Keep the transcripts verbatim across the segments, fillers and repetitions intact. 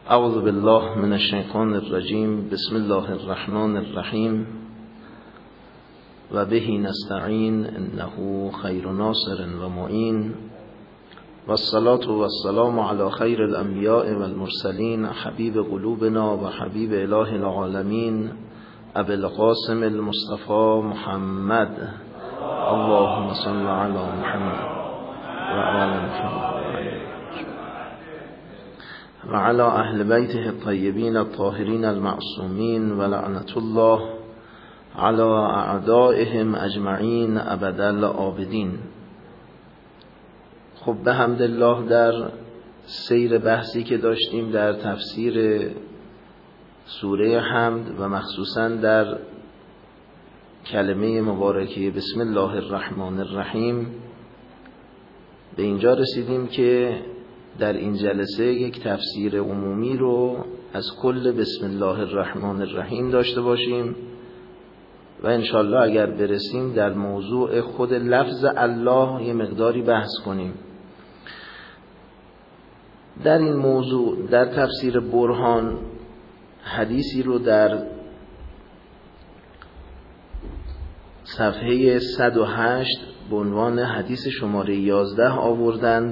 اعوذ بالله من الشیطان الرجیم. بسم الله الرحمن الرحیم و به نستعین انه خیر ناصر و معین و الصلاة و السلام علی خیر الانبیاء و المرسلین حبیب قلوبنا و حبیب اله العالمین ابی القاسم المصطفى محمد. اللهم صل علی محمد و آل محمد و علی اهل بیته الطیبین الطاهرین المعصومین و لعنت الله علی اعدائهم اجمعین ابد الآبدین. خب به حمدالله در سیر بحثی که داشتیم در تفسیر سوره حمد و مخصوصا در کلمه مبارکه بسم الله الرحمن الرحیم به اینجا رسیدیم که در این جلسه یک تفسیر عمومی رو از کل بسم الله الرحمن الرحیم داشته باشیم و انشالله اگر برسیم در موضوع خود لفظ الله یه مقداری بحث کنیم. در این موضوع در تفسیر برهان حدیثی رو در صفحه صد و هشت به عنوان حدیث شماره یازده آوردند.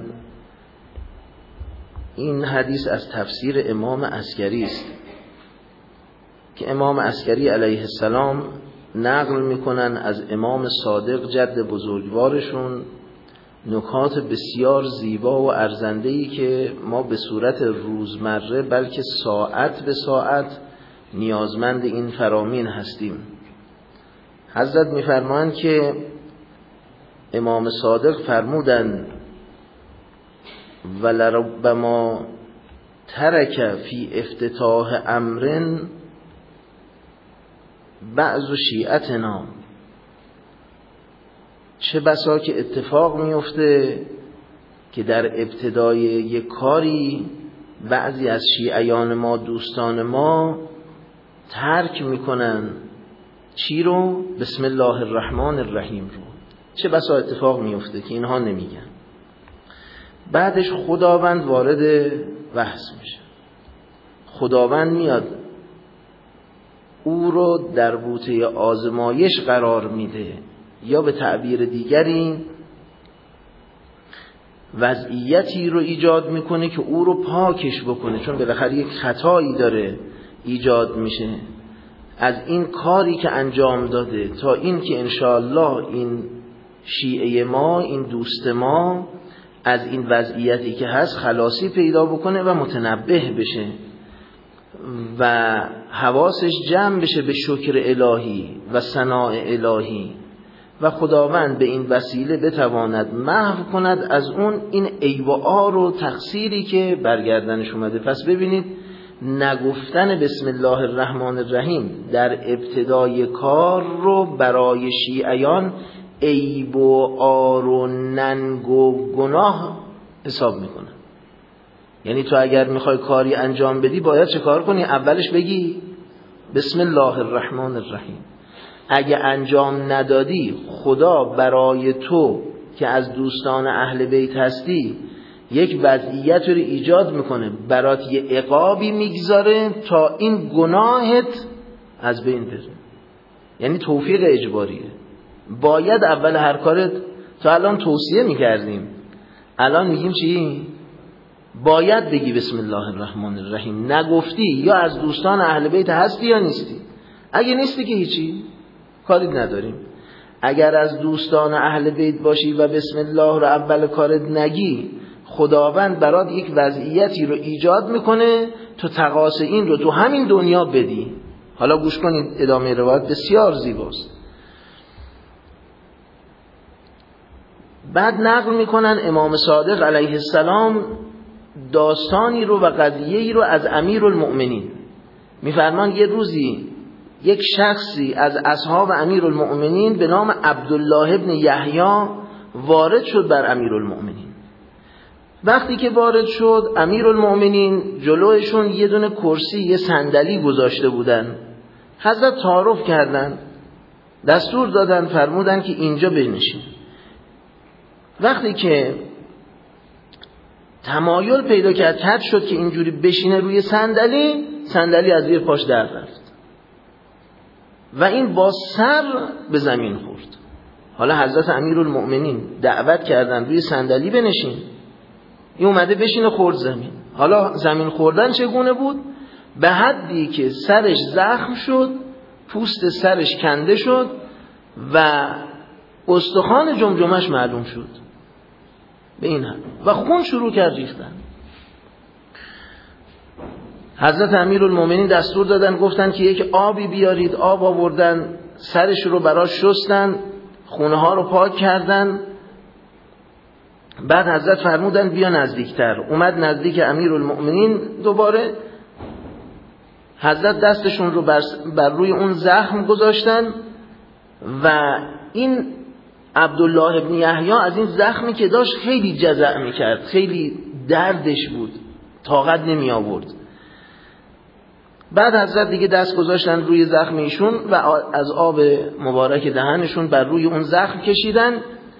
این حدیث از تفسیر امام عسکری است که امام عسکری علیه السلام نقل میکنن از امام صادق جد بزرگوارشون نکات بسیار زیبا و ارزنده‌ای که ما به صورت روزمره بلکه ساعت به ساعت نیازمند این فرامین هستیم. حضرت میفرمایند که امام صادق فرمودند ولربما ترک فی افتتاح امر بعض شیعتنا، چه بسا که اتفاق میفته که در ابتدای یک کاری بعضی از شیعیان ما دوستان ما ترک میکنن چی رو؟ بسم الله الرحمن الرحیم رو. چه بسا اتفاق میفته که اینها نمیگن. بعدش خداوند وارد بحث میشه. خداوند میاد او رو در بوته آزمایش قرار میده، یا به تعبیر دیگری وضعیتی رو ایجاد میکنه که او رو پاکش بکنه، چون بالاخره یک خطایی داره ایجاد میشه از این کاری که انجام داده، تا این که انشاءالله این شیعه ما، این دوست ما از این وضعیتی که هست خلاصی پیدا بکنه و متنبه بشه و حواسش جمع بشه به شکر الهی و ثناء الهی و خداوند به این وسیله بتواند محو کند از اون این عیب و عار و تقصیری که برگردنش اومده. پس ببینید نگفتن بسم الله الرحمن الرحیم در ابتدای کار رو برای شیعیان عیب و عار و ننگ و گناه حساب میکنن. یعنی تو اگر میخوای کاری انجام بدی باید چه کار کنی؟ اولش بگی بسم الله الرحمن الرحیم. اگه انجام ندادی خدا برای تو که از دوستان اهل بیت هستی یک وضعیت رو ایجاد میکنه، برات یه عقابی میگذاره تا این گناهت از بین بره. یعنی توفیق اجباریه. باید اول هر کارت، تا الان توصیه میکردیم، الان میگیم چی؟ باید بگی بسم الله الرحمن الرحیم. نگفتی یا از دوستان اهل بیت هستی یا نیستی. اگه نیستی که هیچی، کاری نداریم. اگر از دوستان اهل بیت باشی و بسم الله رو اول کارت نگی، خداوند برات یک وضعیتی رو ایجاد میکنه تو تقاص این رو تو همین دنیا بدی. حالا گوش کنید، ادامه روایت بسیار زیباست. بعد نقل میکنن امام صادق علیه السلام داستانی رو و قضیه‌ای رو از امیرالمؤمنین. میفرمان یه روزی یک شخصی از اصحاب امیرالمؤمنین به نام عبدالله ابن یحیی وارد شد بر امیرالمؤمنین. وقتی که وارد شد، امیرالمؤمنین جلوشون یه دونه کرسی، یه صندلی گذاشته بودن. حضرت تعارف کردن، دستور دادن، فرمودن که اینجا بنشین. وقتی که تمایل پیدا کرد، کج شد که اینجوری بشینه روی صندلی، صندلی از زیر پاش در رفت و این با سر به زمین خورد. حالا حضرت امیرالمؤمنین دعوت کردن روی صندلی بنشین، این اومده بشینه خورد زمین. حالا زمین خوردن چگونه بود؟ به حدی که سرش زخم شد، پوست سرش کنده شد و استخوان جمجمش معلوم شد به این حد و خون شروع کرد ریختن. حضرت امیرالمؤمنین دستور دادن، گفتن که یک آبی بیارید، آب آوردن، سرش رو براش شستن، خونه ها رو پاک کردن. بعد حضرت فرمودن بیا نزدیکتر. اومد نزدیک امیرالمؤمنین دوباره. حضرت دستشون رو بر, بر روی اون زخم گذاشتن و این عبدالله ابن یحیی از این زخمی که داشت خیلی جزع میکرد، خیلی دردش بود، طاقت نمی آورد. بعد حضرت دیگه دست گذاشتن روی زخم ایشون و از آب مبارک دهنشون بر روی اون زخم کشیدن.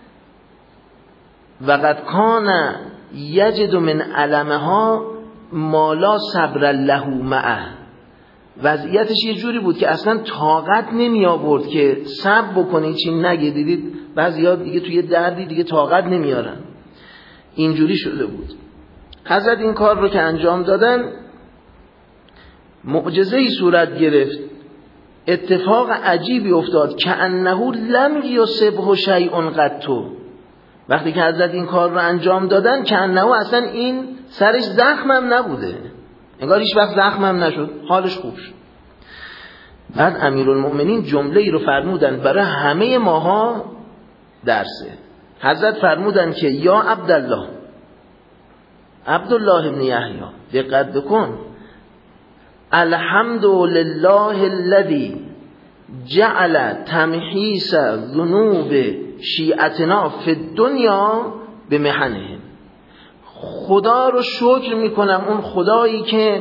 و قد کان یجد من علمها ما لا صبر له معه. وضعیتش یه جوری بود که اصلا طاقت نمی آورد که صبر بکنه، چی نگه. دیدید بعضیا دیگه توی دردی دیگه طاقت نمیارن، اینجوری شده بود. حضرت این کار رو که انجام دادن، معجزه‌ای صورت گرفت، اتفاق عجیبی افتاد که انه لم یصبه شیء قط. وقتی که حضرت این کار رو انجام دادن، که انه اصلا این سرش زخمم نبوده، انگار هیچ وقت زخمم نشد، حالش خوب شد. بعد امیرالمؤمنین جمله ای رو فرمودن برای همه ماها درسه. حضرت فرمودن که یا عبدالله، عبدالله ابن یحیی، دقت بکن، الحمد لله الذی جعل تمحیص ذنوب شیعتنا فی الدنیا بمحنهم. خدا رو شکر میکنم، اون خدایی که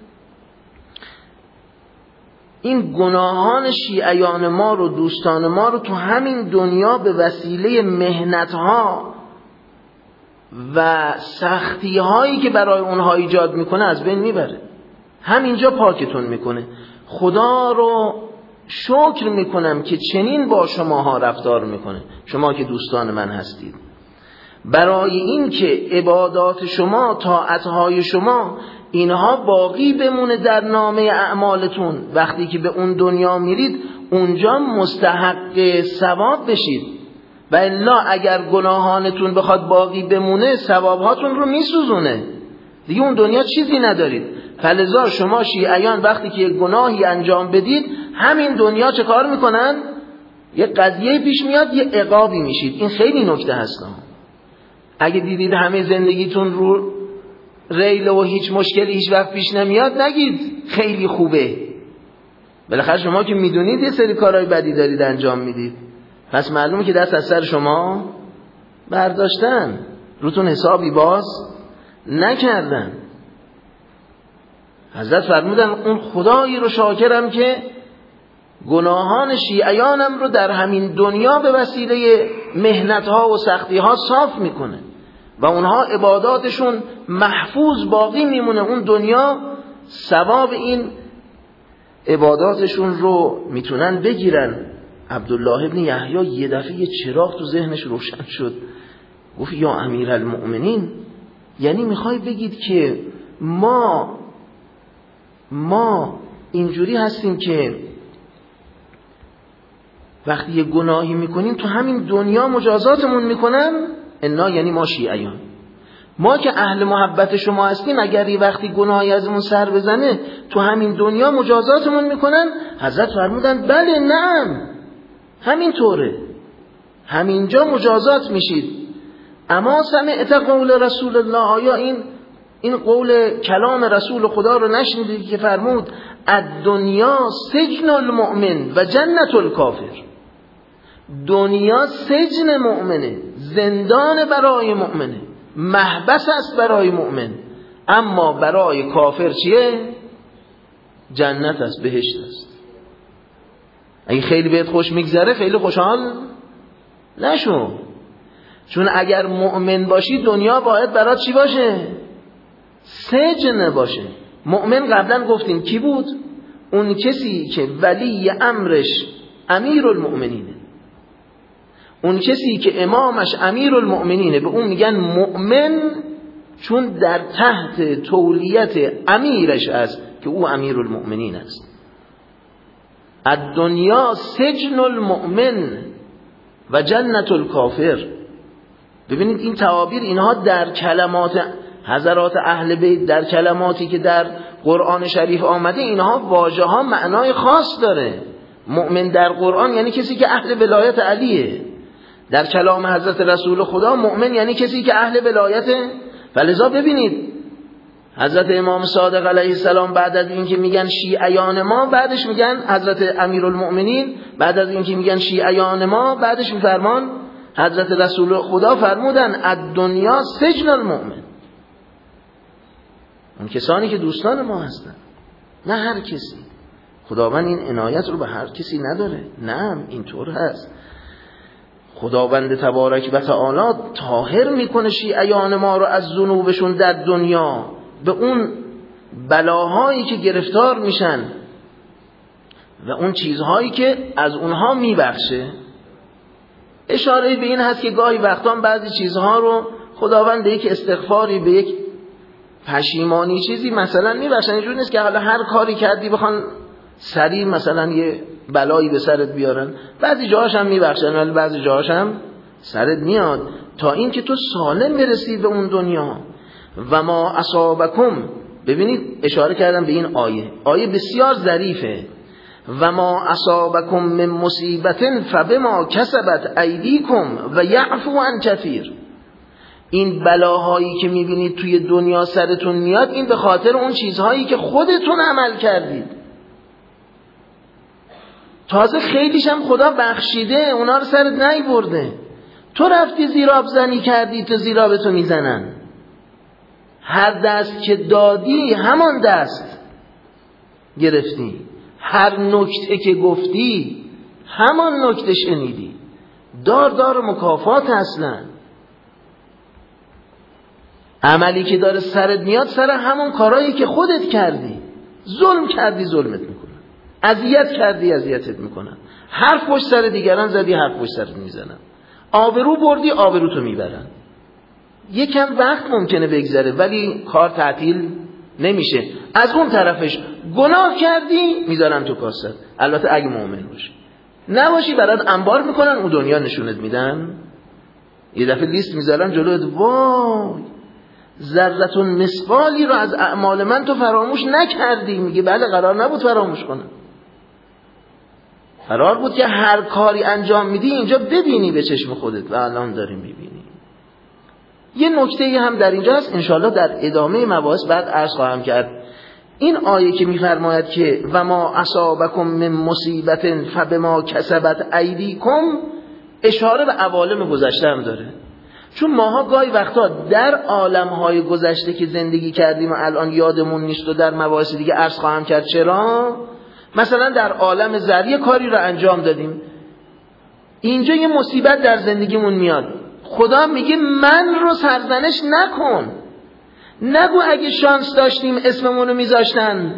این گناهان شیعیان ما رو، دوستان ما رو، تو همین دنیا به وسیله مهنت‌ها و سختی‌هایی که برای اونها ایجاد میکنه از بین میبره، همینجا پاکتون میکنه. خدا رو شکر میکنم که چنین با شماها رفتار میکنه، شما که دوستان من هستید، برای این که عبادات شما، طاعتهای شما، اینها باقی بمونه در نامه اعمالتون. وقتی که به اون دنیا میرید اونجا مستحق ثواب بشید، و الا اگر گناهانتون بخواد باقی بمونه ثوابهاتون رو میسوزونه، دیگه اون دنیا چیزی ندارید. فلذا شما شیعیان وقتی که گناهی انجام بدید، همین دنیا چه کار میکنن؟ یه قضیه پیش میاد، یه عقابی میشید. این خیلی نکته هست. اگه دیدید همه زندگیتون رو ریل و هیچ مشکلی هیچ وقت پیش نمیاد، نگید خیلی خوبه. بالاخره شما که میدونید یه سری کارهای بدی دارید انجام میدید، پس معلومه که دست از سر شما برداشتن، روتون حسابی باز نکردن. حضرت فرمودن اون خدایی رو شاکرم که گناهان شیعیانم رو در همین دنیا به وسیله مهنت‌ها و سختی‌ها صاف میکنه و اونها عباداتشون محفوظ باقی میمونه. اون دنیا ثواب این عباداتشون رو میتونن بگیرن. عبدالله ابن یحیی یه دفعه یه چراغ تو ذهنش روشن شد، گفت یا امیرالمؤمنین، یعنی میخوای بگید که ما ما اینجوری هستیم که وقتی یه گناهی میکنیم تو همین دنیا مجازاتمون میکنن؟ انا یعنی ما شیعیان، ما که اهل محبت شما هستیم، اگر یه وقتی گناهی ازمون سر بزنه تو همین دنیا مجازاتمون میکنن؟ حضرت فرمودن بله، نعم، همین طوره، همینجا مجازات میشید. اما سمعت قول رسول الله، آیا این این قول کلام رسول خدا رو نشنیدید که فرمود الدنیا سجن المؤمن و جنت الکافر؟ دنیا سجن مؤمنه، زندان برای مؤمنه، محبس است برای مؤمن، اما برای کافر چیه؟ جنت است، بهشت است. اگه خیلی بهت خوش میگذره خیلی خوشحال نشو، چون اگر مؤمن باشی دنیا باید برات چی باشه؟ سجن باشه. مؤمن قبلا گفتیم کی بود؟ اون کسی که ولی امرش امیر المؤمنینه، اون کسی که امامش امیر المؤمنینه به اون میگن مؤمن، چون در تحت تولیت امیرش است که او امیر المؤمنین است. الدنیا سجن المؤمن و جنت الکافر. ببینید این تعابیر، اینها در کلمات حضرات اهل بیت، در کلماتی که در قرآن شریف آمده، اینها واژه ها معنای خاص داره. مؤمن در قرآن یعنی کسی که اهل ولایت علیه. در کلام حضرت رسول خدا مؤمن یعنی کسی که اهل ولایته. فلذا ببینید حضرت امام صادق علیه السلام بعد از اینکه میگن شیعیان ما، بعدش میگن حضرت امیرالمؤمنین، بعد از اینکه میگن شیعیان ما، بعدش میفرمان حضرت رسول خدا فرمودن الدنیا سجن المؤمن. اون کسانی که دوستان ما هستن، نه هر کسی. خداوند این عنایت رو به هر کسی نداره، نه اینطور هست. خداوند تبارک و تعالی طاهر میکنه شیعیان ما رو از ذنوبشون در دنیا، به اون بلاهایی که گرفتار میشن و اون چیزهایی که از اونها میبخشه. اشاره به این هست که گاهی وقتان بعضی چیزها رو خداوند به یک استغفاری، به یک پشیمانی چیزی مثلا میبخشن. اینجور نیست که حالا هر کاری کردی بخوان سریع مثلا یه بلایی به سرت بیارن. بعضی جاهاش هم میبخشن ولی بعضی جاهاش هم سرت میاد، تا این که تو سالم برسی به اون دنیا. و ما اصابکم، ببینید اشاره کردم به این آیه، آیه بسیار ظریفه. و ما اصابکم من مصیبت فبما کسبت ایدیکم و یعفو عن کثیر. این بلاهایی که میبینید توی دنیا سرتون میاد، این به خاطر اون چیزهایی که خودتون عمل کردید. تازه خیلیش هم خدا بخشیده، اونا رو سرت نیورده. تو رفتی زیراب زنی کردی، تو زیراب تو میزنن. هر دست که دادی همان دست گرفتی، هر نکته که گفتی همان نکته شنیدی. دار دار مکافات اصلا. عملی که داره سرت میاد سر همون کارهایی که خودت کردی. ظلم کردی ظلمت میکنن، اذیت کردی اذیتت میکنن، حرف پشت سر دیگران زدی حرف پشت سرت میزنن، آبرو بردی آبروتو میبرن. یکم وقت ممکنه بگذره ولی کار تعطیل نمیشه. از اون طرفش گناه کردی میذارن تو کاست. البته اگه مؤمن باشی، نباشی برات انبار میکنن، اون دنیا نشونت میدن. یه دفعه لیست میذارن جلوت، وای ذرتون مثقالی رو از اعمال من تو فراموش نکردی. میگه بله قرار نبود فراموش کنم، قرار بود که هر کاری انجام میدی اینجا ببینی به چشم خودت و الان داری میبینی. یه نکته هم در اینجا هست، انشالله در ادامه مباحث بعد عرض خواهم کرد. این آیه که میفرماید که و ما اصابکم من مصیبت فبما کسبت ایدیکم، اشاره به عوالم گذشته هم داره. چون ماها گاهی وقتا در عالمهای گذشته که زندگی کردیم و الان یادمون نیست و در مباحث دیگه عرض خواهم کرد چرا. مثلا در عالم ذری کاری رو انجام دادیم، اینجا یه مصیبت در زندگیمون میاد، خدا میگه من رو سرزنش نکن، نگو اگه شانس داشتیم اسممون رو میذاشتن،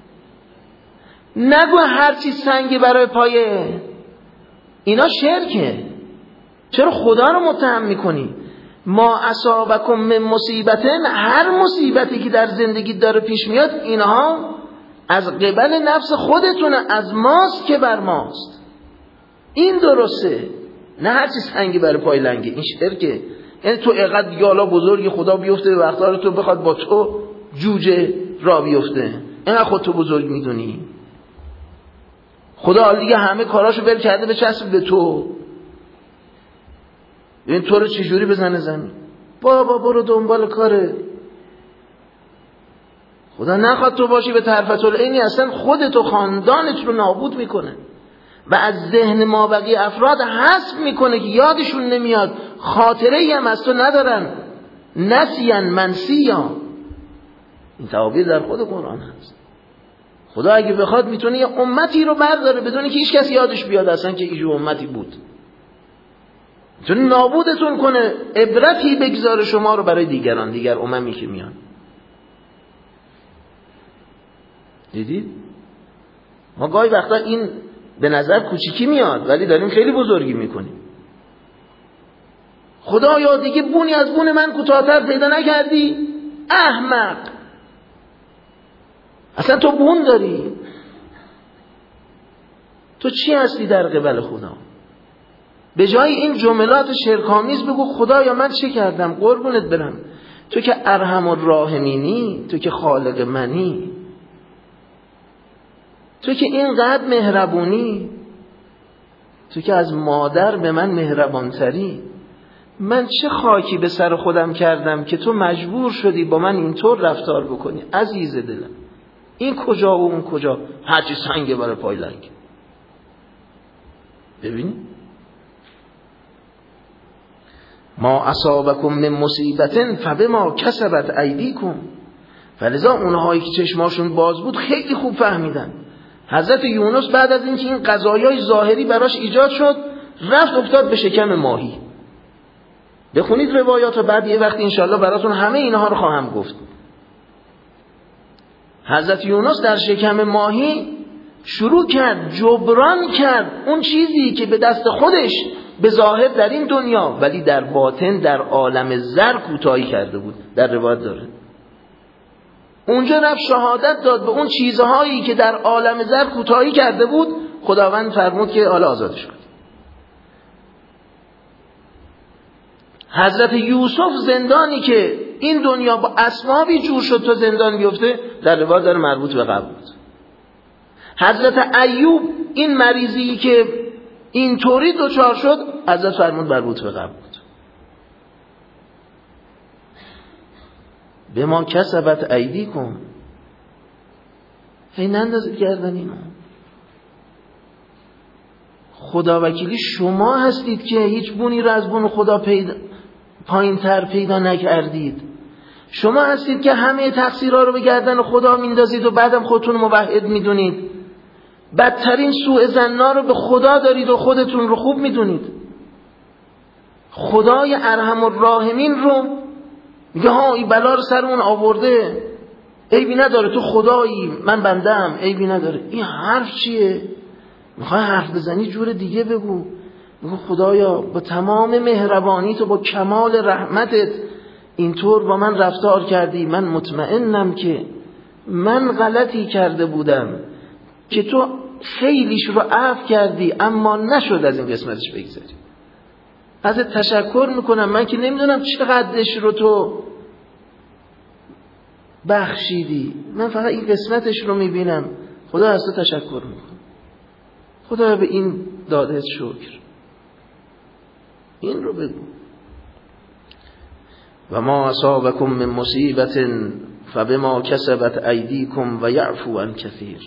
نگو هرچی سنگی برای پایه. اینا شرکه. چرا خدا رو متهم میکنی؟ ما اصابکم من مصیبتن، هر مصیبتی که در زندگی داره پیش میاد اینها از قبل نفس خودتونه، از ماست که بر ماست. این درسته، نه هرچی سنگی برای پای لنگه. این شرکه. یعنی تو اقدر یالا بزرگی خدا بیفته به وقتها تو بخواد با تو جوجه را بیفته، اینقدر خود تو بزرگ میدونی. خدا دیگه همه کاراشو ول کرده به چسب به تو. این تو رو چجوری بزنه زمین؟ بابا برو دنبال کاره. خدا نخواد تو باشی به طرفت العینی، اصلا خودت و خاندانت رو نابود میکنه و از ذهن مابقی افراد حذف میکنه که یادشون نمیاد، خاطره ای هم از تو ندارن. نسیان منسیا، این تعابیر در خود قرآن هست. خدا اگه بخواد میتونه یه امتی رو برداره بدون که هیچ کس یادش بیاد اصلا که ایشون امتی بود، میتونه نابودتون کنه، عبرتی بگذاره شما رو برای دیگران، دیگر اممی که میان. دیدید؟ ما گاهی وقتا این به نظر کوچیکی میاد ولی داریم خیلی بزرگی میکنیم. خدایا دیگه بونی از بون من کوتاه‌تر پیدا نکردی؟ احمق، اصلا تو بون داری، تو چی هستی در قبل خدا؟ به جای این جملات شرک‌آمیز بگو خدایا من چه کردم؟ قربونت برم، تو که ارحم الراحمینی، تو که خالق منی، تو که اینقدر مهربونی، تو که از مادر به من مهربانتری. من چه خاکی به سر خودم کردم که تو مجبور شدی با من اینطور رفتار بکنی؟ عزیز دلم، این کجا و اون کجا، هرچی سنگ برای پای لنگ. ببینید ما اصابکم من مصیبت فبما کسبت ایدیکم، فلذا اونهایی که چشماشون باز بود خیلی خوب فهمیدن. حضرت یونس بعد از اینکه این قضایای ظاهری براش ایجاد شد رفت افتاد به شکم ماهی. بخونید روایات و بعد یه وقتی انشالله براتون همه اینها رو خواهم گفت. حضرت یونس در شکم ماهی شروع کرد جبران کرد اون چیزی که به دست خودش به ظاهر در این دنیا ولی در باطن در عالم زر کوتاهی کرده بود. در روایت داره اونجا رفت شهادت داد به اون چیزهایی که در عالم زر کوتاهی کرده بود. خداوند فرمود که حالا آزادش کن. حضرت یوسف زندانی که این دنیا با اسبابی جور شد تا زندان بیفته، در روایت داره مربوط به قبر بود. حضرت ایوب این مریضی که اینطوری دچار شد، حضرت فرمود مربوط به قبر بود. به ما کسبت ایدیکم، هی نندازید گردن اینو. خدا وکیلی شما هستید که هیچ بونی رو از بون خدا پیدا پایین تر پیدا نکردید. شما هستید که همه تقصیرها رو به گردن خدا میندازید و بعدم خودتون موحد میدونید. بدترین سوء ظنا رو به خدا دارید و خودتون رو خوب میدونید. خدای ارحم الراحمین رو میگه ها این بلا رو سر اون آورده، عیبی نداره، تو خدایی من بندم، عیبی نداره. این حرف چیه؟ میخوای حرف بزنی جور دیگه بگو. میگه خدایا با تمام مهربانی تو با کمال رحمتت اینطور با من رفتار کردی، من مطمئنم که من غلطی کرده بودم که تو خیلیش رو عفو کردی اما نشد از این قسمتش بگذاری. ازت تشکر میکنم، من که نمیدونم چقدرش رو تو بخشیدی، من فقط این قسمتش رو میبینم. خدا از تو تشکر میکنم، خدا به این دادت شکر. این رو بگو. و ما اصابکم من مصیبت فبما کسبت ایدیکم و یعفو عن کثیر.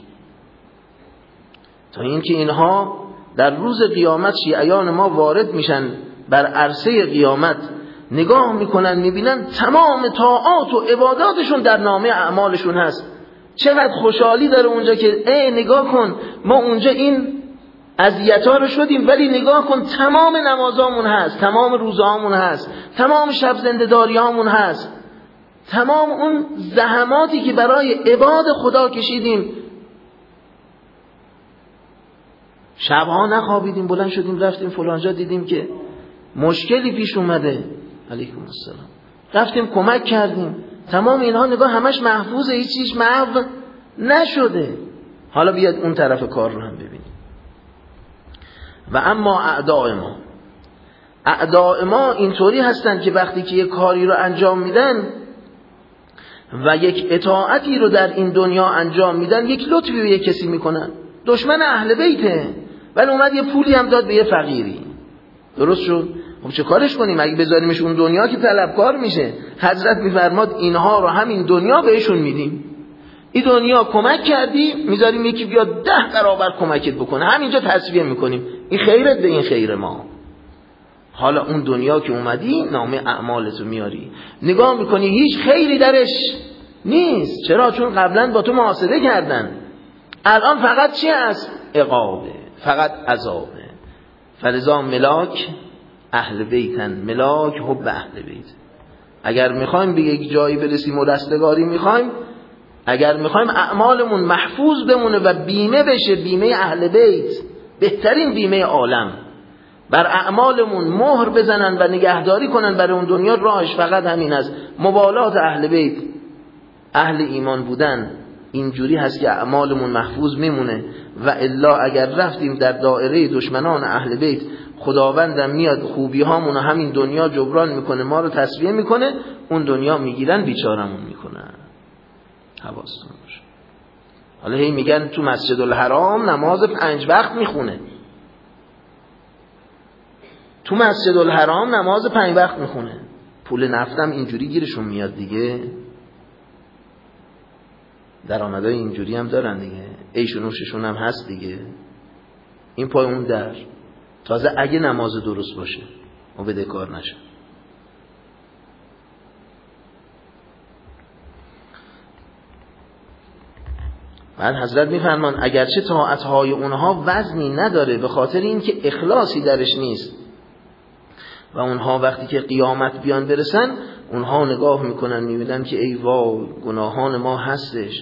تا اینکه اینها در روز قیامت شیعیان ما وارد میشن بر عرصه قیامت، نگاه میکنن میبینن تمام طاعات و عباداتشون در نامه اعمالشون هست. چقدر خوشحالی داره اونجا که ای نگاه کن ما اونجا این اذیت‌ها رو شدیم ولی نگاه کن تمام نمازامون هست، تمام روزهامون هست، تمام شب زنده‌داریامون هست، تمام اون زحماتی که برای عباد خدا کشیدیم، شبها نخوابیدیم، بلند شدیم رفتیم فلانجا دیدیم که مشکلی پیش اومده، علیکم السلام، رفتیم کمک کردیم. تمام اینها نگاه همش محفوظه، هیچ چیز محو نشده. حالا بیاد اون طرف کار رو هم ببینیم. و اما اعداء ما، اعداء ما اینطوری هستن که وقتی که یک کاری رو انجام میدن و یک اطاعتی رو در این دنیا انجام میدن، یک لطفی به یک کسی میکنن، دشمن اهل بیته ولی اومد یه پولی هم داد به یه فقیری، درست شد؟ خب چه کارش کنیم؟ اگه بذاریمش اون دنیا که طلبکار میشه. حضرت میفرماد اینها رو همین دنیا بهشون میدیم. این دنیا کمک کردی، میذاریم یکی بیاد ده برابر کمکت بکنه، همینجا تصفیه میکنیم، این خیرت به این خیر ما. حالا اون دنیا که اومدی نامه اعمالتو میاری، نگاه میکنی هیچ خیری درش نیست. چرا؟ چون قبلا با تو محاسبه کردن. الان فقط چی هست؟ عقابه، فقط عذابه. فلذا ملاک اهل بیتن، ملاک حب اهل بیت. اگر میخوایم به یک جایی برسیم و رستگاری میخوایم، اگر میخوایم اعمالمون محفوظ بمونه و بیمه بشه، بیمه اهل بیت، بهترین بیمه عالم، بر اعمالمون مهر بزنن و نگهداری کنن برای اون دنیا، راهش فقط همین است، مبالات اهل بیت، اهل ایمان بودن. اینجوری هست که اعمالمون محفوظ میمونه. و الا اگر رفتیم در دایره دشمنان اهل بیت، خداوندم میاد خوبی هامونو همین دنیا جبران میکنه، ما رو تصفیه میکنه، اون دنیا میگیرن بیچارمون میکنن. حواستون باشه. حالا هی میگن تو مسجد الحرام نماز پنج وقت میخونه، تو مسجد الحرام نماز پنج وقت میخونه، پول نفتم اینجوری گیرشون میاد دیگه، درآمدای اینجوری هم دارن دیگه، عیش و نوششون هم هست دیگه، این پای اون در. تازه اگه نماز درست باشه و بدهکار نشه. بعد حضرت میفرمان اگرچه طاعتهای اونها وزنی نداره، به خاطر این که اخلاصی درش نیست و اونها وقتی که قیامت بیان برسن، اونها نگاه میکنن میبینن که ای وای گناهان ما هستش،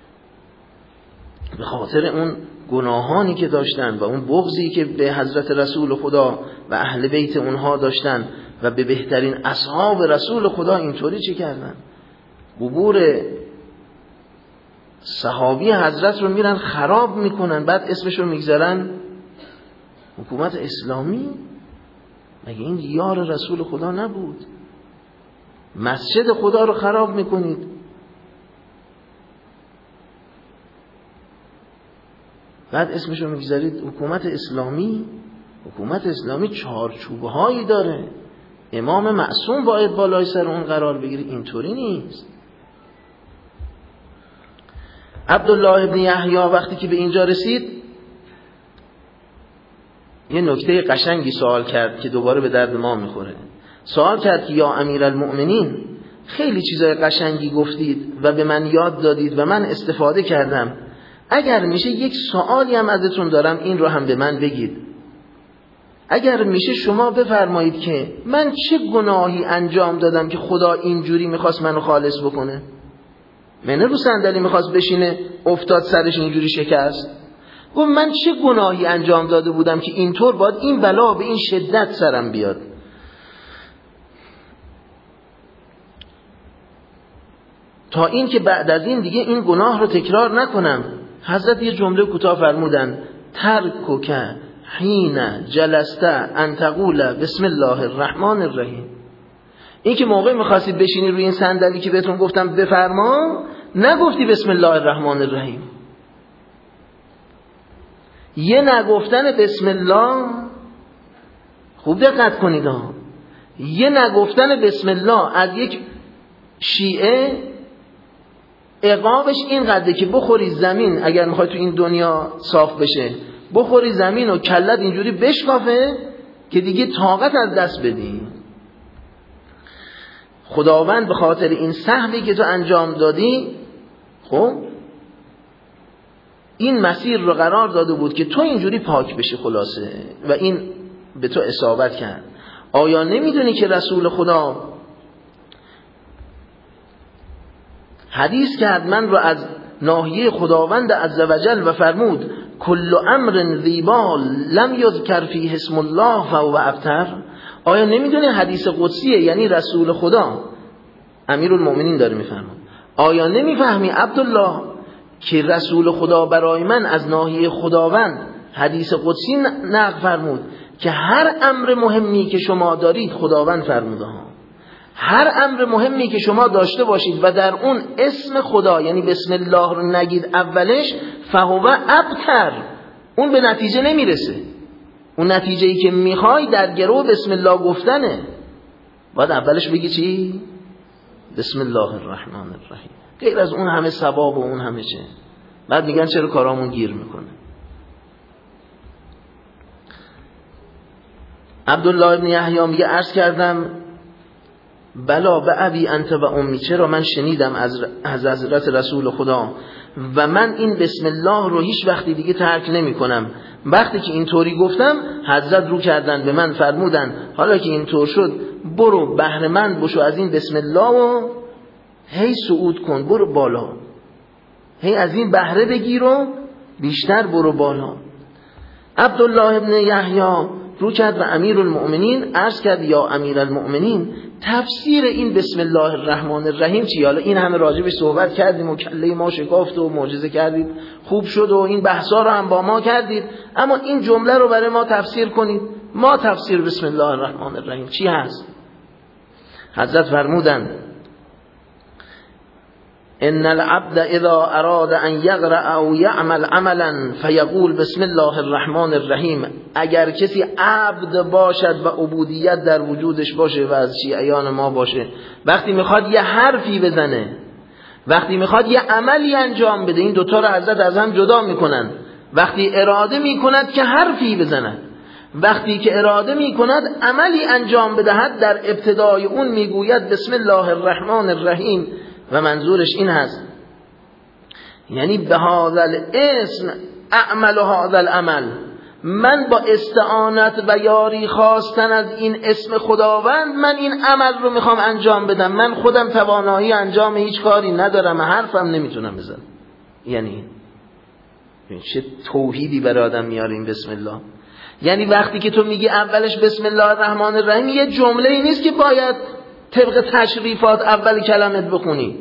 به خاطر اون گناهانی که داشتن و اون بغضی که به حضرت رسول خدا و اهل بیت اونها داشتن و به بهترین اصحاب رسول خدا اینطوری چه کردن، قبور صحابی حضرت رو میرن خراب میکنن، بعد اسمش رو میگذارن حکومت اسلامی. مگه این یار رسول خدا نبود؟ مسجد خدا رو خراب میکنید. بعد اسمش رو میگذارید حکومت اسلامی. حکومت اسلامی چارچوبه هایی داره، امام معصوم باید بالای سر اون قرار بگیره، اینطوری نیست. عبدالله ابن یحیی وقتی که به اینجا رسید یه نکته قشنگی سوال کرد که دوباره به درد ما میخوره. سوال کرد که یا امیرالمؤمنین، خیلی چیزای قشنگی گفتید و به من یاد دادید و من استفاده کردم، اگر میشه یک سوالی هم ازتون دارم، این رو هم به من بگید. اگر میشه شما بفرمایید که من چه گناهی انجام دادم که خدا اینجوری میخواست منو خالص بکنه؟ منه رو صندلی میخواست بشینه، افتاد سرش اینجوری شکست. گفت من چه گناهی انجام داده بودم که اینطور باید این بلا به این شدت سرم بیاد؟ تا این که بعد از این دیگه این گناه رو تکرار نکنم. حضرت یه جمله کوتاه فرمودن، ترکک حین جلسته ان تقول بسم الله الرحمن الرحیم. این که موقع میخواستید بشینی روی این صندلی که بهتون گفتم بفرما، نگفتی بسم الله الرحمن الرحیم. یه نگفتن بسم الله، خوب دقت کنید ها، یه نگفتن بسم الله از یک شیعه عقابش این قدره که بخوری زمین، اگر میخوای تو این دنیا صاف بشه، بخوری زمین و کلت اینجوری بشکافه که دیگه طاقت از دست بدی. خداوند به خاطر این سهوی که تو انجام دادی، خب این مسیر رو قرار داده بود که تو اینجوری پاک بشی خلاصه، و این به تو اصابت کرد. آیا نمیدونی که رسول خدا حدیث کرد من رو از ناحیه خداوند عزوجل و فرمود کل امر ذی بال لم یذکر فیه اسم الله فهو ابتر؟ آیا نمیدونی حدیث قدسیه، یعنی رسول خدا امیرالمؤمنین داره میفرماد، آیا نمیفهمی عبدالله که رسول خدا برای من از ناحیه خداوند حدیث قدسی نقل فرمود که هر امر مهمی که شما دارید خداوند فرموده ها، هر امر مهمی که شما داشته باشید و در اون اسم خدا یعنی بسم الله رو نگید اولش، فهو ابتر، اون به نتیجه نمیرسه. اون نتیجه‌ای که میخوای در گرو بسم الله گفتنه، باید اولش بگی چی؟ بسم الله الرحمن الرحیم. غیر از اون همه ثواب و اون همه چه، بعد میگن چرا کارامون گیر میکنه. عبدالله ابن یحیی میگه عرض کردم بلا به ابی انت و امی، چرا من شنیدم از از حضرت رسول خدا و من این بسم الله رو هیچ وقتی دیگه ترک نمی کنم. وقتی که اینطوری گفتم حضرت رو کردن به من، فرمودن حالا که اینطور شد برو بهره مند بشو از این بسم الله و هی صعود کن، برو بالا. هی از این بهره بگیر و بیشتر برو بالا. عبدالله ابن یحیی رو کرد و امیرالمؤمنین عرض کرد یا امیرالمؤمنین تفسیر این بسم الله الرحمن الرحیم چی؟ حالا این همه راجبش صحبت کردیم و کله ما شکافت و معجزه کردید خوب شد و این بحثا رو هم با ما کردید، اما این جمله رو برای ما تفسیر کنید. ما تفسیر بسم الله الرحمن الرحیم چی هست؟ حضرت فرمودند ان العبد اذا اراد ان یقرأ او یعمل عملا فیقول بسم الله الرحمن الرحیم. اگر کسی عبد باشد و عبودیت در وجودش باشه و از شیعیان ما باشه، وقتی میخواد یه حرفی بزنه، وقتی میخواد یه عملی انجام بده، این دوتا رو حضرت از هم جدا میکنن. وقتی اراده میکند که حرفی بزند، وقتی که اراده میکند عملی انجام بدهد، در ابتدای اون میگوید بسم الله الرحمن الرحیم و منظورش این هست یعنی به هذا الاسم اعمل هذا العمل، من با استعانت و یاری خواستن از این اسم خداوند من این عمل رو میخوام انجام بدم. من خودم توانایی انجام هیچ کاری ندارم، حرفم نمیتونم بزنم. یعنی چه توحیدی برای آدم میاره این بسم الله. یعنی وقتی که تو میگی اولش بسم الله الرحمن الرحیم، یه جمله ای نیست که باید طبق تشریفات اول کلمت بخونی،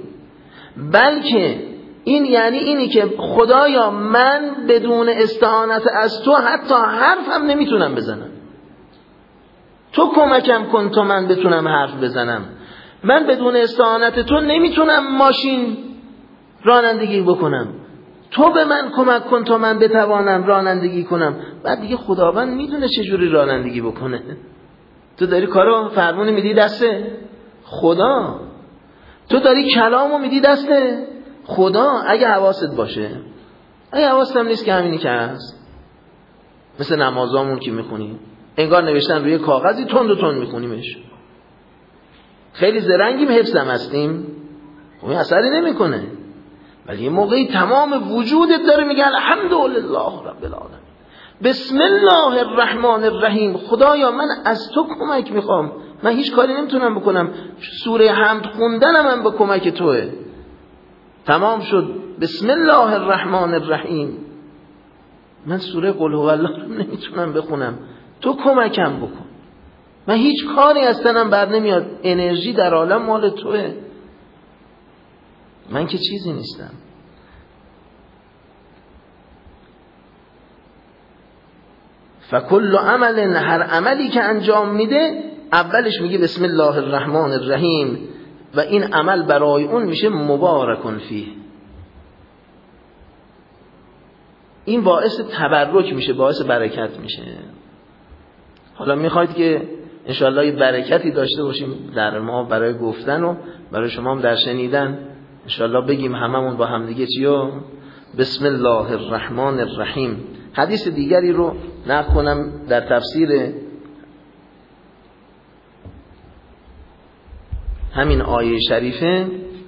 بلکه این یعنی اینی که خدایا من بدون استعانت از تو حتی حرفم نمیتونم بزنم، تو کمکم کن تا من بتونم حرف بزنم. من بدون استعانت تو نمیتونم ماشین رانندگی بکنم، تو به من کمک کن تا من بتوانم رانندگی کنم. بعد دیگه خداوند میدونه چجوری رانندگی بکنه. تو داری کارو فرمون میدی دست خدا، تو داری کلامو میدی دست خدا. اگه حواست باشه، اگه حواست هم نیست که همینی که هست، مثل نمازامون که میخونیم انگار نوشتن روی کاغذی تند و تند میخونیمش، خیلی زرنگیم حفظم هستیم، اون اثری نمیکنه، ولی یه موقعی تمام وجودت داره میگه الحمدلله رب العالمین بسم الله الرحمن الرحیم. خدایا من از تو کمک میخوام، من هیچ کاری نمیتونم بکنم، سوره حمد خوندنم من به کمک توه. تمام شد بسم الله الرحمن الرحیم، من سوره قل هو الله رو نمیتونم بخونم، تو کمکم بکن، من هیچ کاری از تنم بر نمیاد، انرژی در عالم مال توه، من که چیزی نیستم. فکل عمل، هر عملی که انجام میده اولش میگه بسم الله الرحمن الرحیم و این عمل برای اون میشه مبارکن فیه. این باعث تبرک میشه، باعث برکت میشه. حالا میخواید که انشاءالله یه برکتی داشته باشیم در ما برای گفتن و برای شما هم در شنیدن، انشاءالله بگیم هممون با همدیگه چیو؟ بسم الله الرحمن الرحیم. حدیث دیگری رو نقل کنم در تفسیر همین آیه شریفه،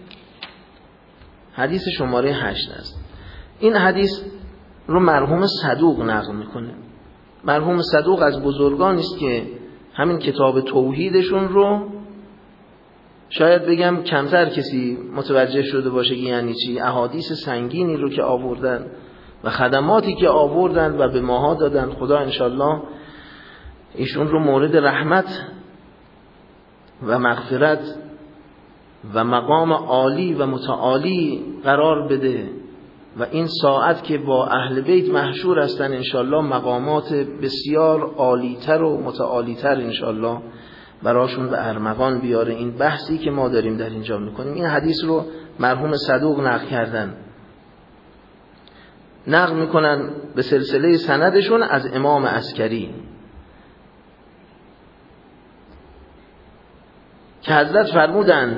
حدیث شماره هشت است. این حدیث رو مرحوم صدوق نقل میکنه. مرحوم صدوق از بزرگان است که همین کتاب توحیدشون رو شاید بگم کمتر کسی متوجه شده باشه که یعنی چی. احادیث سنگینی رو که آوردن و خدماتی که آوردن و به ماها دادن، خدا انشالله ایشون رو مورد رحمت و مغفرت و مقام عالی و متعالی قرار بده و این ساعت که با اهل بیت محشور هستن انشالله مقامات بسیار عالیتر و متعالیتر انشالله براشون به ارمغان بیاره. این بحثی که ما داریم در اینجا میکنیم، این حدیث رو مرحوم صدوق نقل کردن، نقل میکنن به سلسله سندشون از امام عسکری که حضرت فرمودن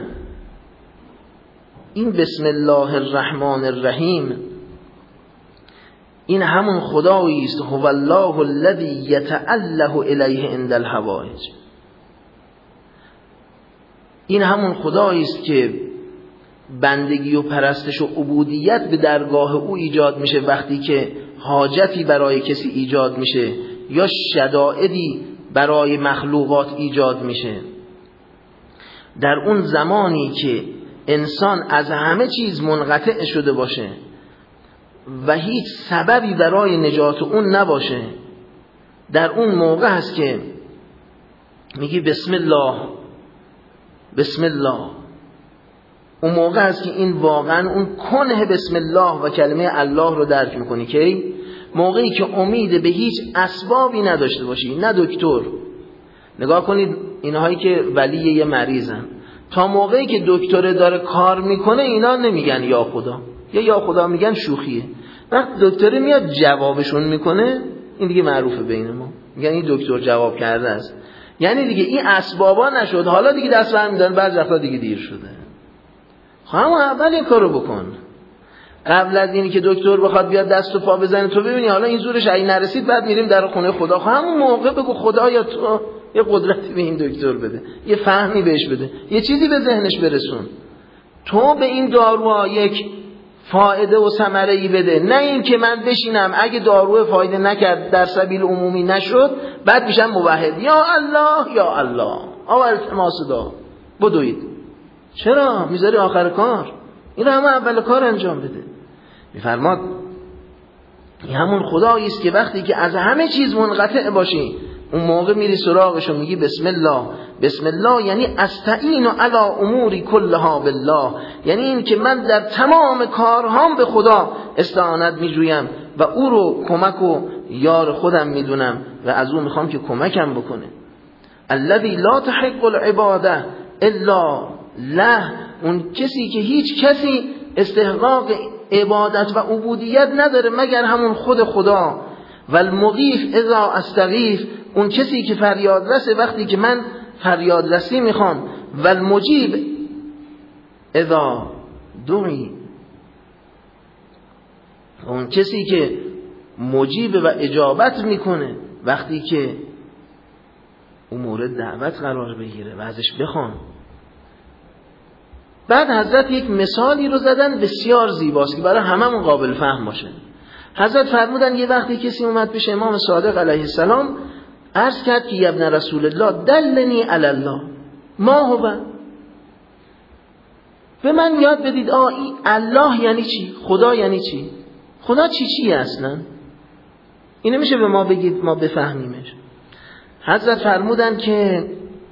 این بسم الله الرحمن الرحیم این همون خدایی است، هو الله الذی یتأله الیه عند الحوائج، این همون خدایی است که بندگی و پرستش و عبودیت به درگاه او ایجاد میشه وقتی که حاجتی برای کسی ایجاد میشه یا شدائدی برای مخلوقات ایجاد میشه. در اون زمانی که انسان از همه چیز منقطع شده باشه و هیچ سببی برای نجات اون نباشه، در اون موقع هست که میگی بسم الله بسم الله. اون موقع هست که این واقعا اون کنه بسم الله و کلمه الله رو درک میکنی. که موقعی که امید به هیچ اسبابی نداشته باشی، نه دکتر. نگاه کنید اینهایی که ولی یه مریضن، تا موقعی که دکتر داره کار میکنه اینا نمیگن یا خدا، یا یا خدا میگن شوخیه. وقت دکتر میاد جوابشون میکنه، این دیگه معروفه بین ما، میگن این دکتر جواب کرده است. یعنی دیگه این اسبابا نشد، حالا دیگه دست برمیدارن، بعضی وقتا دیگه دیر شده. همون اول این کارو بکن، قبل از اینی که دکتر بخواد بیاد دست و پا بزنه تو ببینی حالا این زورش اگه نرسید بعد میریم در خونه خدا. همون موقع بگو خدایا تو یه قدرتی به این دکتر بده، یه فهمی بهش بده، یه چیزی به ذهنش برسون، تو به این دارو یک فایده و ثمره ای بده. نه این که من بشینم اگه دارو فایده نکرد در سبیل عمومی نشد بعد میشم موحد، یا الله یا الله او التماس دعا بدوید. چرا میذاری آخر کار؟ این همه اول کار انجام بده. میفرماد این همون خدایی است که وقتی که از همه چیز منقطع باشی اون موقع میری سراغش و میگی بسم الله. بسم الله یعنی استعین علی اموری کلها بالله، یعنی این که من در تمام کارهام به خدا استعانت میجویم و او رو کمک و یار خودم میدونم و از او میخوام که کمکم بکنه. الذی لا تحق العباده الا له، اون کسی که هیچ کسی استحقاق عبادت و عبودیت نداره مگر همون خود خدا. و المغیث اذا استغیث، اون کسی که فریاد رسه وقتی که من فریاد رسی میخوام. و المجیب اذا دعی، اون کسی که مجیب و اجابت میکنه وقتی که اون مورد دعوت قرار بگیره و ازش بخوان. بعد حضرت یک مثالی رو زدن بسیار زیباست که برای هممون قابل فهم باشه. حضرت فرمودن یه وقتی کسی اومد پیش امام صادق علیه السلام عرض کرد که ابن رسول الله دلنی علی الله ما هو، به من یاد بدید آه این الله یعنی چی؟ خدا یعنی چی؟ خدا چی چی اصلا؟ اینو میشه به ما بگید ما بفهمیمش. حضرت فرمودن که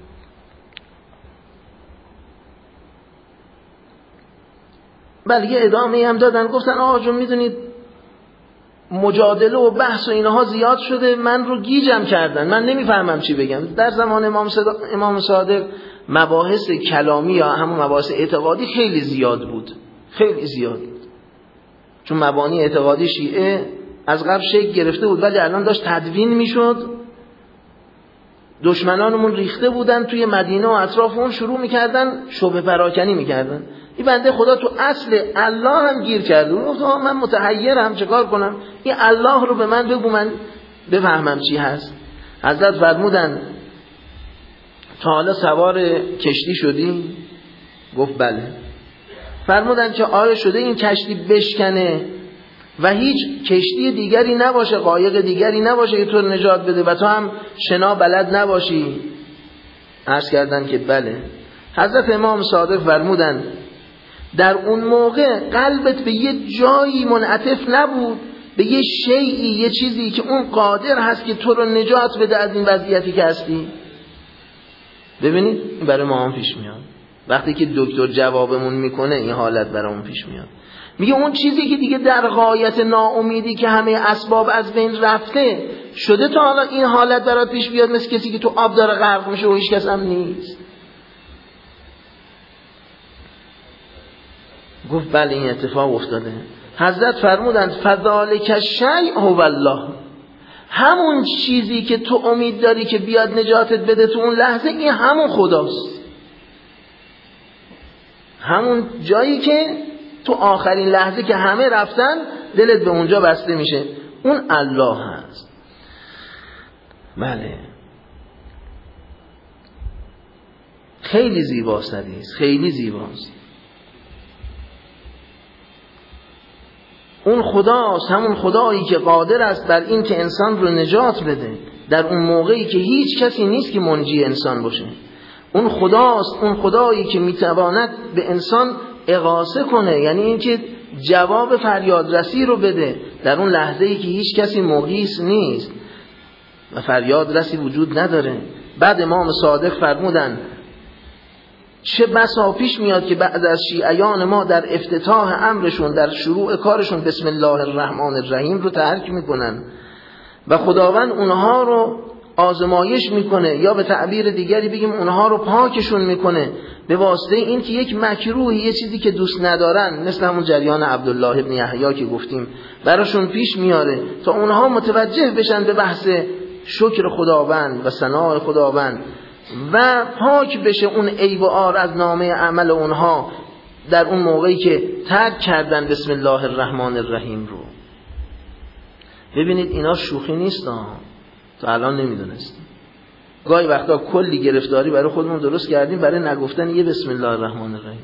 بله یه ادامه هم دادن، گفتن آقا جون میدونید مجادله و بحث و اینها زیاد شده، من رو گیجم کردن، من نمیفهمم چی بگم. در زمان امام صادق, امام صادق مباحث کلامی یا همون مباحث اعتقادی خیلی زیاد بود، خیلی زیاد بود، چون مبانی اعتقادی شیعه از قبل شکل گرفته بود ولی الان داشت تدوین میشد. دشمنانمون ریخته بودن توی مدینه و اطراف اون، شروع میکردن شبه پراکنی میکردن. این بنده خدا تو اصل الله هم گیر کرده، گفت من متحیرم چه کار کنم، این الله رو به من بگو من بفهمم چی هست. حضرت فرمودن تا حالا سوار کشتی شدی؟ گفت بله. فرمودن که آیا شده این کشتی بشکنه و هیچ کشتی دیگری نباشه، قایق دیگری نباشه که تو نجات بده و تو هم شنا بلد نباشی؟ عرض کردن که بله. حضرت امام صادق فرمودن در اون موقع قلبت به یه جایی منعطف نبود، به یه شیئی، یه چیزی که اون قادر هست که تو رو نجات بده از این وضعیتی که هستی؟ ببینید برای ما هم پیش میاد وقتی که دکتر جوابمون میکنه این حالت برامون پیش میاد. میگه اون چیزی که دیگه در غایت ناامیدی که همه اسباب از بین رفته شده تا حالا این حالت برات پیش بیاد مثل کسی که تو آب داره غرق میشه و هیچ کس هم نیست؟ گفت بله این اتفاق افتاده. حضرت فرمودند فذالک الشیء هو الله، همون چیزی که تو امید داری که بیاد نجاتت بده تو اون لحظه این همون خداست. همون جایی که تو آخرین لحظه که همه رفتن دلت به اونجا بسته میشه، اون الله هست. بله خیلی زیباست حدیث، خیلی زیباست. اون خداست، همون خدایی که قادر است بر این که انسان رو نجات بده در اون موقعی که هیچ کسی نیست که منجی انسان باشه. اون خداست، اون خدایی که میتواند به انسان اغاثه کنه، یعنی این که جواب فریادرسی رو بده در اون لحظه‌ای که هیچ کسی مغیث نیست و فریادرسی وجود نداره. بعد امام صادق فرمودن چه بسا پیش میاد که بعد از شیعیان ما در افتتاح امرشون، در شروع کارشون بسم الله الرحمن الرحیم رو ترک میکنن و خداوند اونها رو آزمایش میکنه، یا به تعبیر دیگری بگیم اونها رو پاکشون میکنه به واسطه این که یک مکروه، یه چیزی که دوست ندارن، مثل همون جریان عبدالله ابن یحیی که گفتیم، براشون پیش میاره تا اونها متوجه بشن به بحث شکر خداوند و ثنای خداوند و پاک بشه اون عیب و عار از نامه عمل اونها در اون موقعی که ترک کردن بسم الله الرحمن الرحیم رو. ببینید اینا شوخی نیست ها، تا الان نمیدونستیم. گاهی وقتا کلی گرفتاری برای خودمون درست کردیم برای نگفتن یه بسم الله الرحمن الرحیم.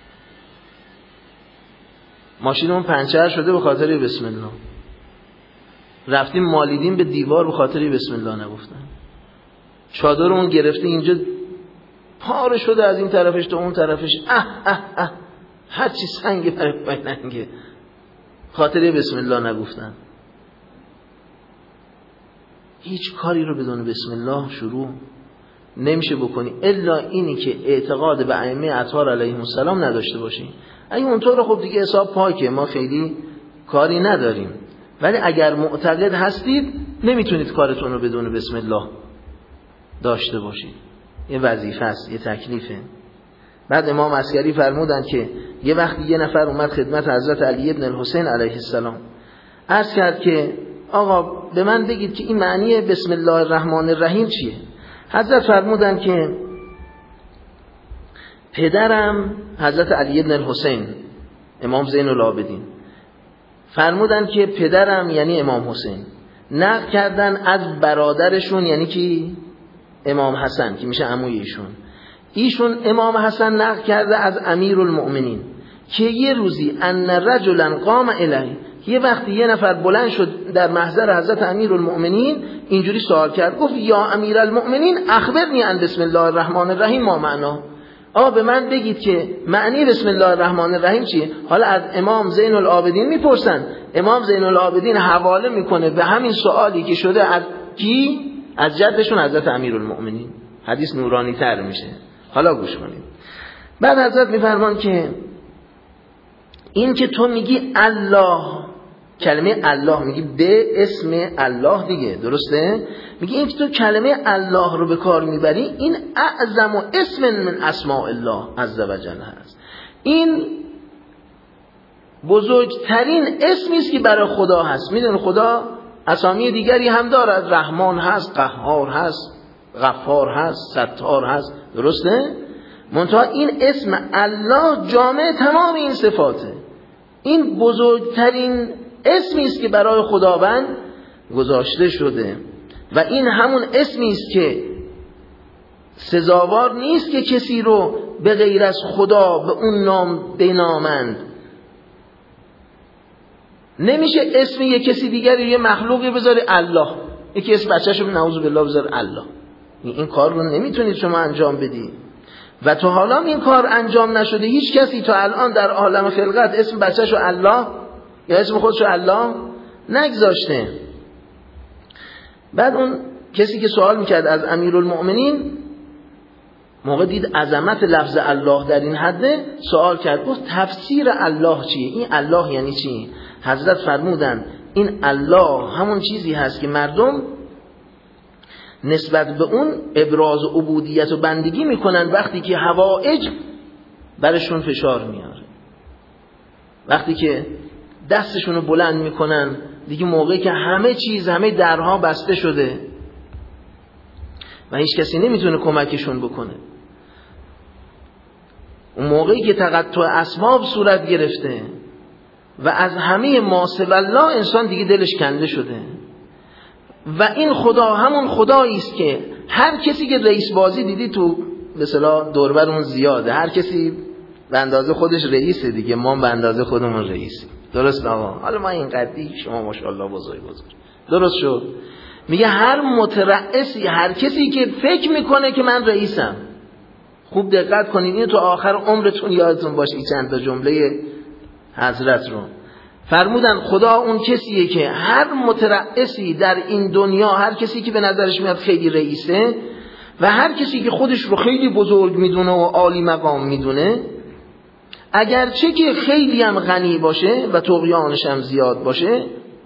ماشینمون پنچر شده به خاطر بسم الله، رفتیم مالیدیم به دیوار به خاطر بسم الله نگفتن. چادرمون گرفته اینجا پاره شده از این طرفش تا اون طرفش، اه اه اه هر چی سنگ پرپنگه، خاطر بسم الله نگفتن. هیچ کاری رو بدون بسم الله شروع نمیشه بکنی الا اینی که اعتقاد به ائمه اطهار علیهم السلام نداشته باشی. اگه اونطور خب دیگه حساب پاکه، ما خیلی کاری نداریم. ولی اگر معتقد هستید نمیتونید کارتون رو بدون بسم الله داشته باشید. یه وظیفه است، یه تکلیفه. بعد امام عسکری فرمودن که یه وقتی یه نفر اومد خدمت حضرت علی ابن الحسین علیه السلام، عرض کرد که آقا به من بگید که این معنی بسم الله الرحمن الرحیم چیه؟ حضرت فرمودن که پدرم حضرت علی ابن الحسین امام زین العابدین فرمودن که پدرم یعنی امام حسین نقل کردن از برادرشون یعنی کی؟ امام حسن که میشه عموی ایشون. ایشون امام حسن نقل کرده از امیرالمؤمنین که یه روزی ان رجلا قام الیه، یه وقتی یه نفر بلند شد در محضر حضرت امیرالمؤمنین اینجوری سوال کرد، گفت یا امیرالمؤمنین اخبرنی عن بسم الله الرحمن الرحیم ما معنا. آقا به من بگید که معنی بسم الله الرحمن الرحیم چیه؟ حالا از امام زین العابدین میپرسن، امام زین العابدین حواله میکنه به همین سوالی که شده از کی؟ از جدشون حضرت امیرالمؤمنین. حدیث نورانی تر میشه. حالا گوش کنید. بعد حضرت میفرمان که این که تو میگی الله، کلمه الله میگی به اسم الله دیگه، درسته؟ میگی این که تو کلمه الله رو به کار میبری، این اعظم و اسم من اسماء الله عز و جل هست. این بزرگترین اسمی است که برای خدا هست. میدون خدا اسامی دیگری هم دارد، رحمان هست، قهار هست، غفار هست، ستار هست، درسته؟ منتها این اسم الله جامع تمام این صفاته. این بزرگترین اسمی است که برای خداوند گذاشته شده و این همون اسمی است که سزاوار نیست که کسی رو به غیر از خدا به اون نام بنامند. نمیشه اسم یک کسی دیگری یه مخلوقی بذاره الله، یکی اسم بچه‌شو نعوذ بالله بذاره الله. این کار رو نمیتونید شما انجام بدید و تا حالا این کار انجام نشده. هیچ کسی تا الان در عالم خلقت اسم بچه‌شو الله یا اسم خودشو الله نگذاشته. بعد اون کسی که سوال میکرد از امیرالمؤمنین، موقع دید عظمت لفظ الله در این حده، سوال کرد، گفت تفسیر الله چیه؟ این الله یعنی چی؟ حضرت فرمودن این الله همون چیزی هست که مردم نسبت به اون ابراز عبودیت و بندگی میکنن وقتی که حوائج برشون فشار میاره، وقتی که دستشون رو بلند میکنن دیگه، موقعی که همه چیز، همه درها بسته شده و هیچ کسی نمیتونه کمکشون بکنه، اون موقعی که تقطع اسباب صورت گرفته و از همه ما سوی الله انسان دیگه دلش کنده شده و این خدا همون خدایی است که هر کسی که رئیس بازی دیدی تو به اصطلاح دور برمون زیاده، هر کسی به اندازه خودش رئیسه دیگه، ما به اندازه خودمون رئیسیم، درست آقا؟ حالا ما این قدی، شما ماشاءالله بزرگ بزرگ، درست شد؟ میگه هر مترأسی، هر کسی که فکر میکنه که من رئیسم، خوب دقت کنید اینو تو آخر عمرتون یادتون باشه، این چند تا جمله حضرت رو فرمودن خدا اون کسیه که هر مترأسی در این دنیا، هر کسی که به نظرش میاد خیلی رئیسه و هر کسی که خودش رو خیلی بزرگ میدونه و عالی مقام میدونه، اگرچه که خیلی هم غنی باشه و طغیانش هم زیاد باشه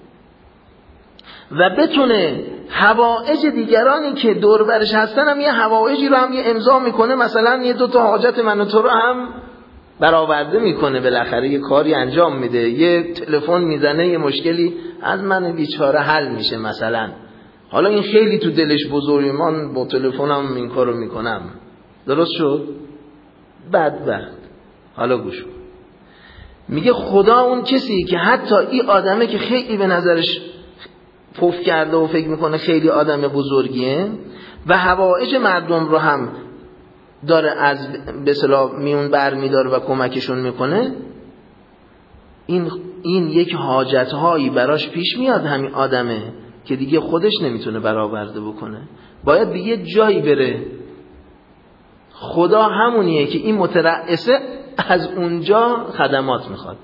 و بتونه حوائج دیگرانی که دور برش هستن هم یه حوائجی رو هم یه امضا میکنه، مثلا یه دوتا حاجت من و تو رو هم برآورده میکنه، بالاخره یه کاری انجام میده، یه تلفن میزنه، یه مشکلی از من بیچاره حل میشه مثلا. حالا این خیلی تو دلش بزرگه، من با تلفنم این کارو میکنم، درست شد؟ بدبخت. حالا گوش کن، میگه خدا اون کسی که حتی این آدمه که خیلی به نظرش پف کرده و فکر میکنه خیلی آدم بزرگیه و حوائج مردم رو هم داره از به اصطلاح میون بر میداره و کمکشون میکنه، این این یک حاجتهایی براش پیش میاد همین آدمه که دیگه خودش نمیتونه برآورده بکنه، باید به یه جایی بره. خدا همونیه که این مترأسه از اونجا خدمات میخواد.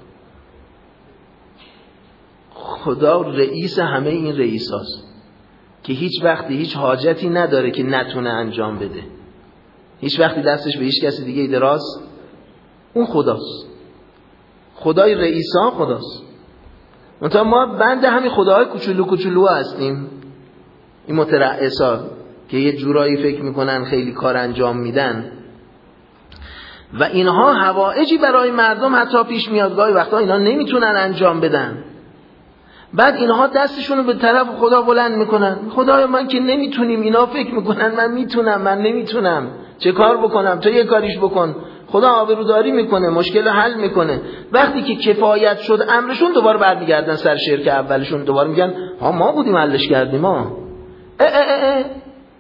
خدا رئیس همه این رئیس هاست که هیچ وقتی هیچ حاجتی نداره که نتونه انجام بده، هیچ وقتی دستش به هیچ کسی دیگه دراز، اون خداست. خدای رئیسان خداست. منتها ما بند همین خداهای کوچولو کوچولو هستیم، این مترأسا که یه جورایی فکر میکنن خیلی کار انجام میدن و اینها حوائجی برای مردم حتی پیش میاد، گاهی وقتا اینا نمیتونن انجام بدن، بعد اینها دستشون رو به طرف خدا بلند میکنن، خدایا من که نمیتونیم، اینا فکر میکنن من میتونم، من نمیتونم، چه کار بکنم؟ تو یه کاریش بکن. خدا آبروداری میکنه، مشکل حل میکنه. وقتی که کفایت شد امرشون، دوباره برمیگردن سر شرک اولشون، دوباره میگن ها ما بودیم حلش کردیم ها. اه اه اه اه.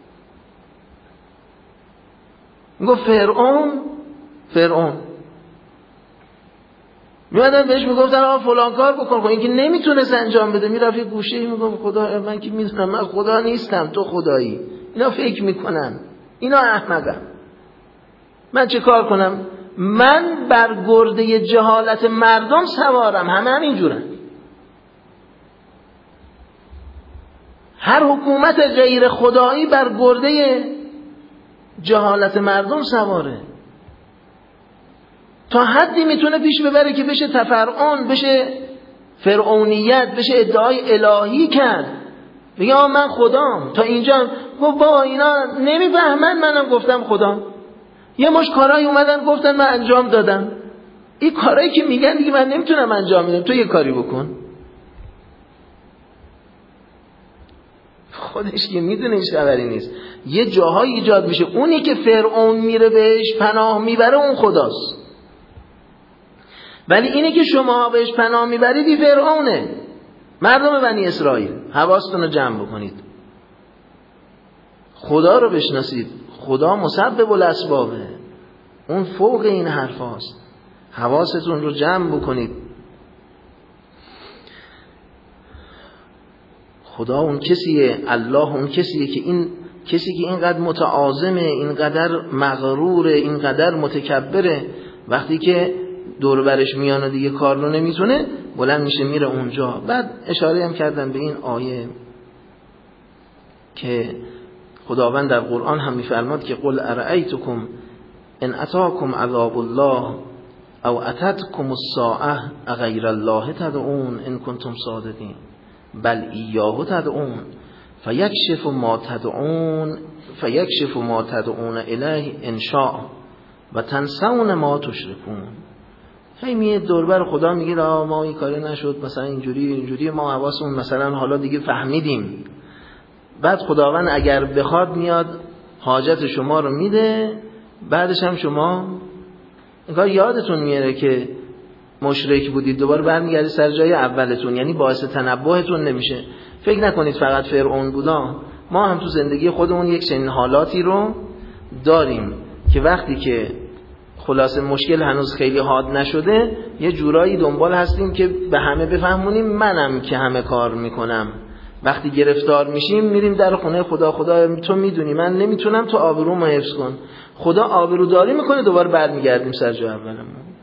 میگو فرعون فرعون میادن بهش میگفتن آقا فلان کار بکن، خب این که نمیتونست انجام بده، میرفت یه گوشه میگفت خدا من که میدونم من خدا نیستم، تو خدایی. اینا فکر میکنن اینا احمقم، من چه کار کنم؟ من بر گرده جهالت مردم سوارم، همه هم اینجورن. هر حکومت غیر خدایی بر گرده جهالت مردم سواره، تا حدی میتونه پیش ببره که بشه تفرعون، بشه فرعونیت، بشه ادعای الهی کرد، میگه من خدام. تا اینجا گفت با اینا نمیفهمن منم گفتم خدا. یه مش کارهای اومدن گفتن من انجام دادم، این کارهایی که میگن دیگه من نمیتونم انجام بدم، تو یه کاری بکن. خودش که میدونه هیچ خبری نیست. یه جاهایی ایجاد میشه، اونی که فرعون میره بهش پناه میبره اون خداست، ولی اینی که شما بهش پناه میبرید این فرعونه. مردم بنی اسرائیل حواستون رو جمع بکنید، خدا رو بشناسید. خدا مسبب الاسبابه، اون فوق این حرف هاست. حواستون رو جمع بکنید. خدا اون کسیه، الله اون کسیه که این کسی که اینقدر متعاظمه، اینقدر مغروره، اینقدر متکبره، وقتی که دور برش میان و دیگه کار رو نمیتونه بلند میشه میره اونجا. بعد اشاره هم کردن به این آیه که خداوند در قرآن هم میفرماد که قل ارأیتکم ان اتاکم عذاب الله او اتتکم الساعه اغیر الله تدعون ان کنتم صادقین بل ایاه تدعون فیکشف ما تدعون فیکشف ما تدعون الیه ان شاء و تنسون ما تشرکون. هی میاد دوربر خدا میگه ما این کاری نشد، مثلا اینجوری اینجوری، ما حواسمون مثلا حالا دیگه فهمیدیم. بعد خداوند اگر بخواد میاد حاجت شما رو میده، بعدش هم شما انگار یادتون میاره که مشرک بودید، دوباره برمیگردید سر جای اولتون، یعنی باعث تنبهتون نمیشه. فکر نکنید فقط فرعون بودا، ما هم تو زندگی خودمون یک چنین حالاتی رو داریم که وقتی که خلاص مشکل هنوز خیلی حاد نشده یه جورایی دنبال هستیم که به همه بفهمونیم منم که همه کار میکنم. وقتی گرفتار میشیم میریم در خونه خدا، خدا تو میدونی من نمیتونم، تو آبرومو حفظ کن. خدا آبروداری میکنه، دوباره برمیگردیم سر جای اولمون.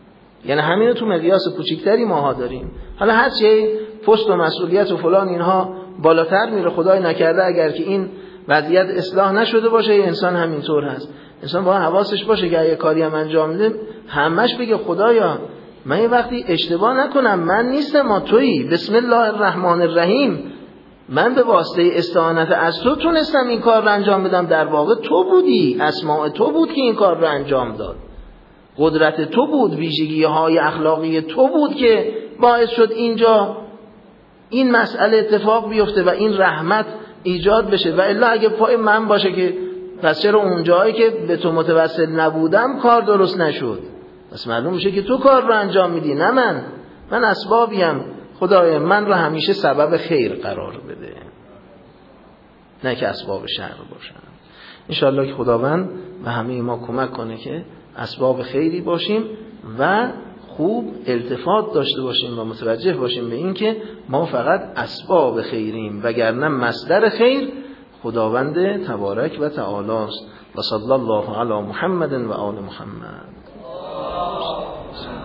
یعنی همین تو مقیاس کوچیکتری ماها داریم. حالا هر چه پست و مسئولیت و فلان اینها بالاتر میره، خدای نکرده اگر که این وضعیت اصلاح نشده باشه انسان همینطور هست. انسان با حواسش باشه که اگه کاری هم انجام میده همش بگه خدایا من یه وقتی اشتباه نکنم، من نیستم ما تویی، بسم الله الرحمن الرحیم، من به واسطه استعانت از تو تونستم این کار رو انجام بدم، در واقع تو بودی، اسماء تو بود که این کار رو انجام داد، قدرت تو بود، ویژگی های اخلاقی تو بود که باعث شد اینجا این مسئله اتفاق بیفته و این رحمت ایجاد بشه. و الا اگه پای من باشه که پس چرا اون جایی که به تو متوسل نبودم کار درست نشد؟ پس معلوم میشه که تو کار رو انجام میدی نه من. من اسبابیم، خدای من رو همیشه سبب خیر قرار بده، نه که اسباب شر باشم. انشاءالله که خداوند به همه ما کمک کنه که اسباب خیری باشیم و خوب التفات داشته باشیم و متوجه باشیم به این که ما فقط اسباب خیریم، وگرنه مصدر خیر خداوند تبارک و تعالی است. و صلی الله علی محمد و آل محمد.